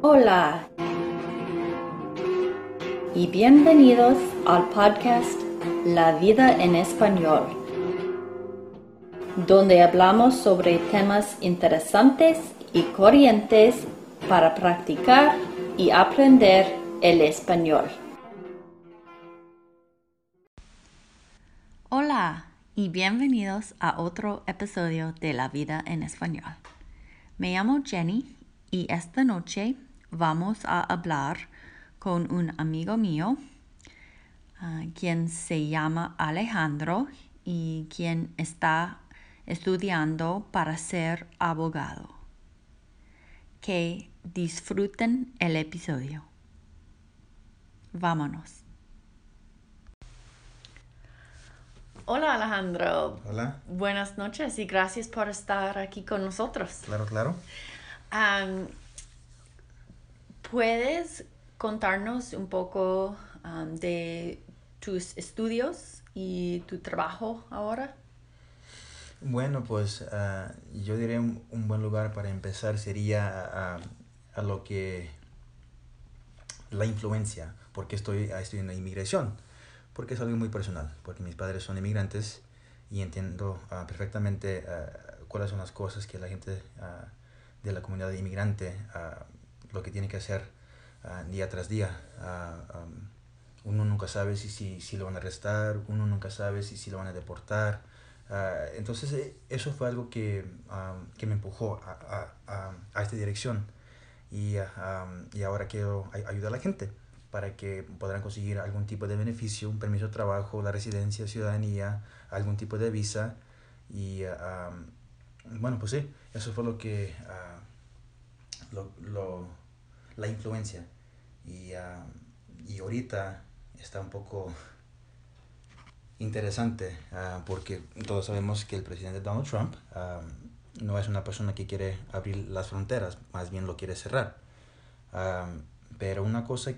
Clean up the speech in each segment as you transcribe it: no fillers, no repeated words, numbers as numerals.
Hola y bienvenidos al podcast La Vida en Español, donde hablamos sobre temas interesantes y corrientes para practicar y aprender el español. Hola y bienvenidos a otro episodio de La Vida en Español. Me llamo Jenny y esta noche vamos a hablar con un amigo mío, quien se llama Alejandro y quien está estudiando para ser abogado. Que disfruten el episodio. Vámonos. Hola Alejandro. Hola. Buenas noches y gracias por estar aquí con nosotros. Claro. ¿Puedes contarnos un poco de tus estudios y tu trabajo ahora? Bueno, pues yo diría un buen lugar para empezar sería a lo que la influencia, porque estoy estudiando inmigración, porque es algo muy personal, porque mis padres son inmigrantes y entiendo perfectamente cuáles son las cosas que la gente de la comunidad inmigrante lo que tiene que hacer día tras día. Uno nunca sabe si lo van a arrestar, uno nunca sabe si lo van a deportar. Entonces eso fue algo que me empujó a esta dirección y ahora quiero ayudar a la gente para que podrán conseguir algún tipo de beneficio, un permiso de trabajo, la residencia, ciudadanía, algún tipo de visa y bueno, pues sí, eso fue lo que la influencia y ahorita está un poco interesante porque todos sabemos que el presidente Donald Trump no es una persona que quiere abrir las fronteras, más bien lo quiere cerrar. Pero una cosa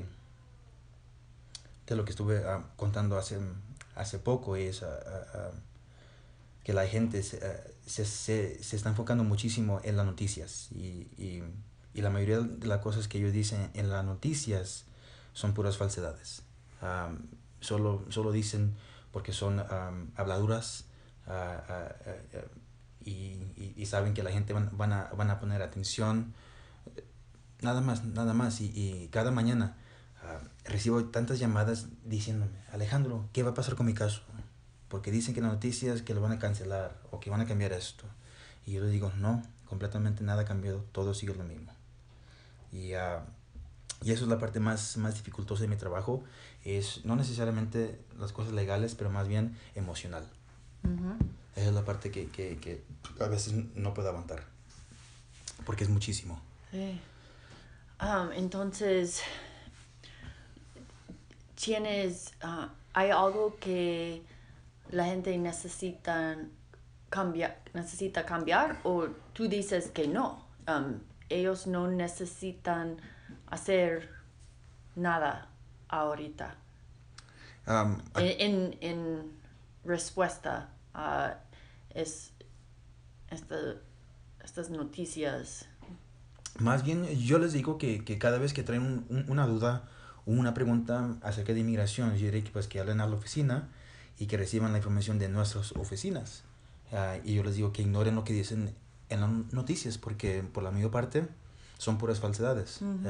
de lo que estuve contando hace poco es que la gente se está enfocando muchísimo en las noticias y la mayoría de las cosas que ellos dicen en las noticias son puras falsedades. Solo dicen porque son habladuras y saben que la gente van a poner atención. Nada más. Y cada mañana recibo tantas llamadas diciéndome, Alejandro, ¿qué va a pasar con mi caso? Porque dicen que las noticias que lo van a cancelar o que van a cambiar esto. Y yo les digo, no, completamente nada ha cambiado, todo sigue lo mismo. Y eso es la parte más dificultosa de mi trabajo, es no necesariamente las cosas legales, pero más bien emocional. Uh-huh. Esa es la parte que a veces no puedo aguantar, porque es muchísimo. Sí. Entonces, ¿hay algo que la gente necesita cambiar o tú dices que no? Ellos no necesitan hacer nada ahorita. En respuesta a estas noticias. Más bien yo les digo que cada vez que traen una duda o una pregunta acerca de inmigración, yo diría que, pues, que hablen a la oficina y que reciban la información de nuestras oficinas. Y yo les digo que ignoren lo que dicen en las noticias, porque por la mayor parte son puras falsedades. Uh-huh.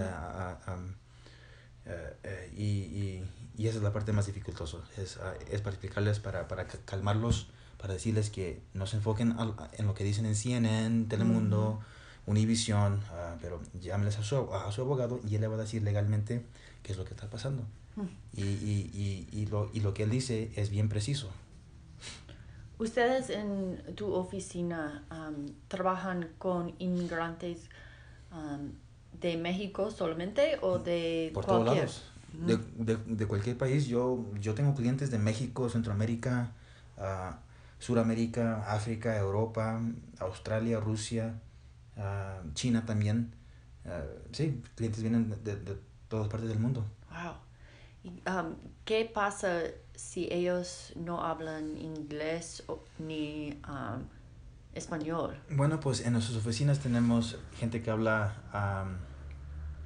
Y esa es la parte más dificultosa, es para explicarles, para calmarlos, para decirles que no se enfoquen en lo que dicen en CNN, Telemundo, Univision, pero llámenles a su abogado y él le va a decir legalmente qué es lo que está pasando. Y lo que él dice es bien preciso. ¿Ustedes en tu oficina trabajan con inmigrantes de México solamente o de por cualquier? todos lados, de cualquier país? Yo tengo clientes de México, Centroamérica, Suramérica, África, Europa, Australia, Rusia, China también. Sí, clientes vienen de todas partes del mundo. Wow. ¿Y, qué pasa si ellos no hablan inglés ni español? Bueno, pues en nuestras oficinas tenemos gente que habla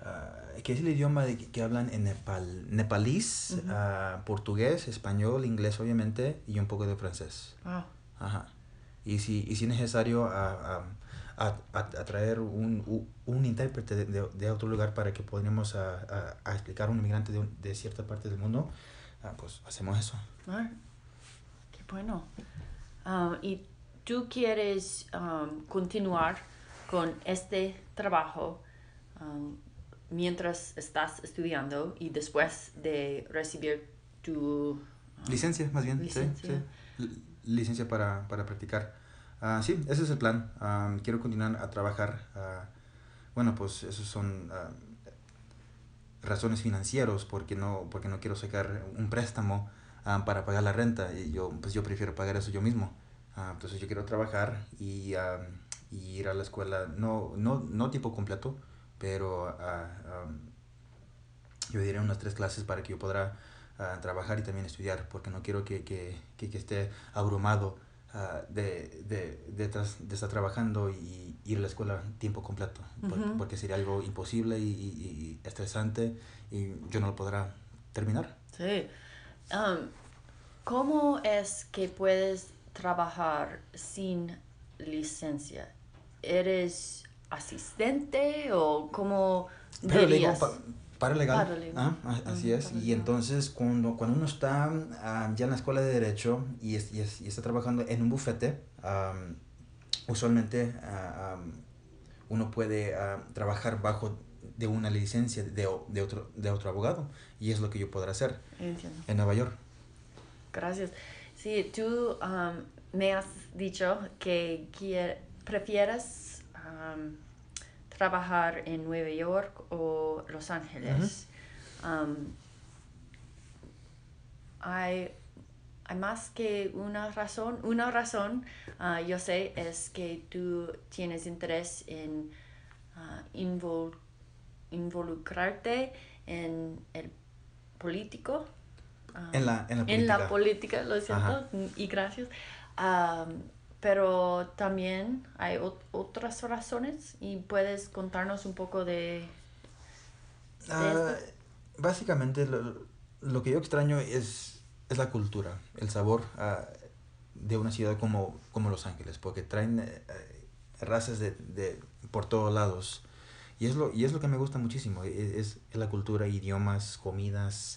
que es el idioma que hablan en nepalís, portugués, español, inglés obviamente y un poco de francés. Wow. Ajá. Y si es necesario a traer un intérprete de otro lugar para que podamos a explicar a un inmigrante de cierta parte del mundo, pues hacemos eso. Ah, qué bueno. ¿Y tú quieres continuar con este trabajo mientras estás estudiando y después de recibir tu licencia, más bien. licencia? Sí. Licencia para practicar. Sí, ese es el plan. Quiero continuar a trabajar. Bueno, pues esos son razones financieras porque no quiero sacar un préstamo para pagar la renta y yo prefiero pagar eso yo mismo. Entonces yo quiero trabajar y ir a la escuela, no tiempo completo, pero yo diría unas 3 clases para que yo pueda trabajar y también estudiar, porque no quiero que esté abrumado de estar trabajando y ir a la escuela tiempo completo, porque sería algo imposible y estresante y yo no lo podrá terminar. Sí. ¿Cómo es que puedes trabajar sin licencia? ¿Eres asistente o cómo dirías? Paralegal. Paralegal. Así es. Paralegal. Y entonces cuando uno está ya en la escuela de Derecho y está trabajando en un bufete, usualmente uno puede trabajar bajo de una licencia de otro abogado. Y es lo que yo podré hacer. Entiendo. En Nueva York. Gracias. Sí, tú me has dicho que prefieres trabajar en Nueva York o Los Ángeles. Hay más que una razón. Una razón, yo sé, es que tú tienes interés en involucrarte en el político. En la política. En la política, lo siento, Ajá. y gracias. Pero también hay otras razones y puedes contarnos un poco de esto. Básicamente lo que yo extraño es la cultura, el sabor de una ciudad como Los Ángeles, porque traen razas por todos lados. Y es lo que me gusta muchísimo, es la cultura, idiomas, comidas,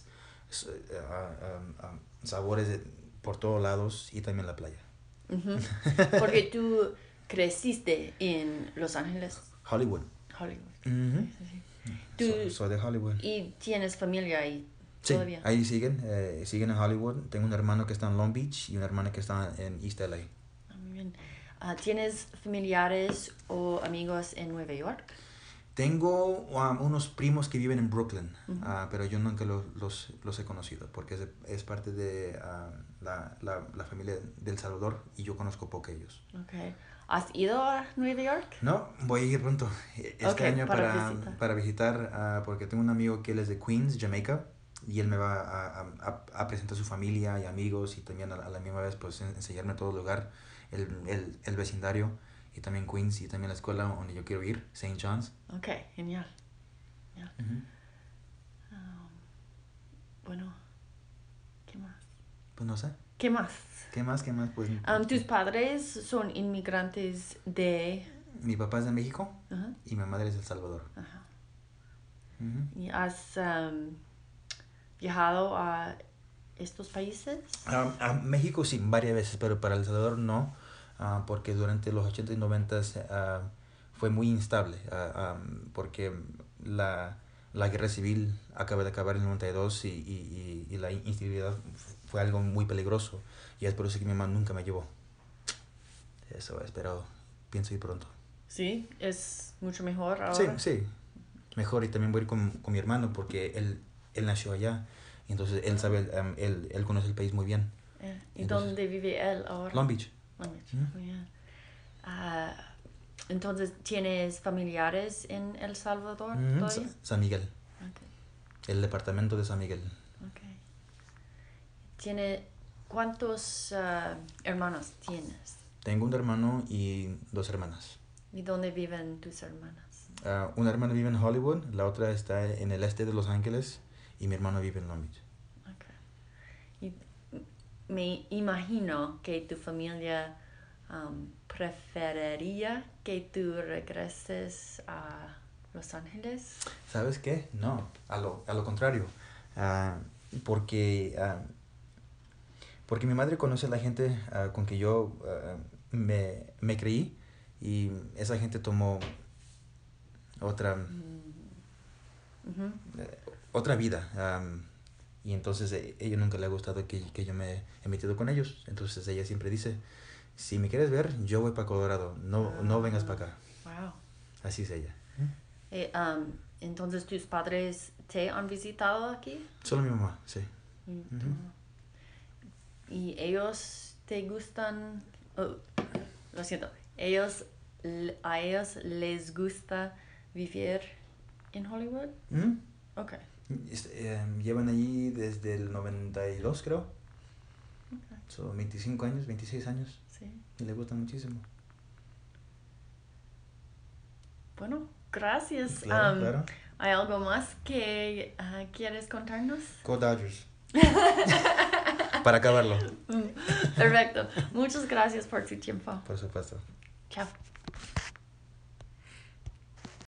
sabores por todos lados y también la playa. Uh-huh. Porque tú creciste en Los Ángeles. Hollywood. Hollywood. Uh-huh. Sí, sí. Soy de Hollywood. ¿Y tienes familia ahí Sí, todavía? ahí siguen en Hollywood. Tengo un hermano que está en Long Beach y una hermana que está en East LA. Muy bien. ¿Tienes familiares o amigos en Nueva York? Tengo unos primos que viven en Brooklyn, pero yo nunca los he conocido porque es parte de la familia de El Salvador y yo conozco poco a ellos. Okay. ¿Has ido a Nueva York? No, voy a ir pronto este año para visitar porque tengo un amigo que él es de Queens, Jamaica, y él me va a presentar a su familia y amigos y también a la misma vez pues enseñarme todo el lugar, el vecindario. Y también Queens y también la escuela donde yo quiero ir, St. John's. Ok, genial. Uh-huh. Bueno, ¿qué más? Pues no sé. ¿Qué más? ¿Qué más? Pues, ¿Tus padres son inmigrantes de...? Mi papá es de México Uh-huh. y mi madre es de El Salvador. Uh-huh. Uh-huh. ¿Y has viajado a estos países? A México sí, varias veces, pero para El Salvador no. Porque durante los 80 y 90 fue muy instable, porque la guerra civil acaba de acabar en el 92 y la inestabilidad fue algo muy peligroso y es por eso que mi mamá nunca me llevó. Eso es, pero pienso ir pronto. Sí, es mucho mejor ahora. Sí, mejor, y también voy a ir con mi hermano porque él nació allá y entonces él sabe, él conoce el país muy bien. ¿Y entonces, dónde vive él ahora? Long Beach. Long Beach. Muy bien. Entonces, ¿tienes familiares en El Salvador todavía? San Miguel. Okay. El departamento de San Miguel. Okay. ¿Cuántos hermanos tienes? Tengo un hermano y 2 hermanas. ¿Y dónde viven tus hermanas? Una hermana vive en Hollywood, la otra está en el este de Los Ángeles y mi hermano vive en Long Beach. Okay. Y me imagino que tu familia preferiría que tú regreses a Los Ángeles. ¿Sabes qué? No, a lo contrario. Porque, porque mi madre conoce a la gente con que yo me creí y esa gente tomó otra, otra vida. Y entonces a ella nunca le ha gustado que yo me he metido con ellos. Entonces ella siempre dice, si me quieres ver, yo voy para Colorado, no vengas para acá. Wow. Así es ella. Entonces, ¿tus padres te han visitado aquí? Solo mi mamá, sí. ¿Y ellos te gustan? Oh, lo siento. ¿A ellos les gusta vivir en Hollywood? Okay. Llevan allí desde el 92, creo. Okay. Son 25 años, 26 años. Sí. Y les gusta muchísimo. Bueno, gracias. Claro. ¿Hay algo más que quieres contarnos? Go Dodgers. Para acabarlo. Perfecto. Muchas gracias por tu tiempo. Por supuesto. Chao.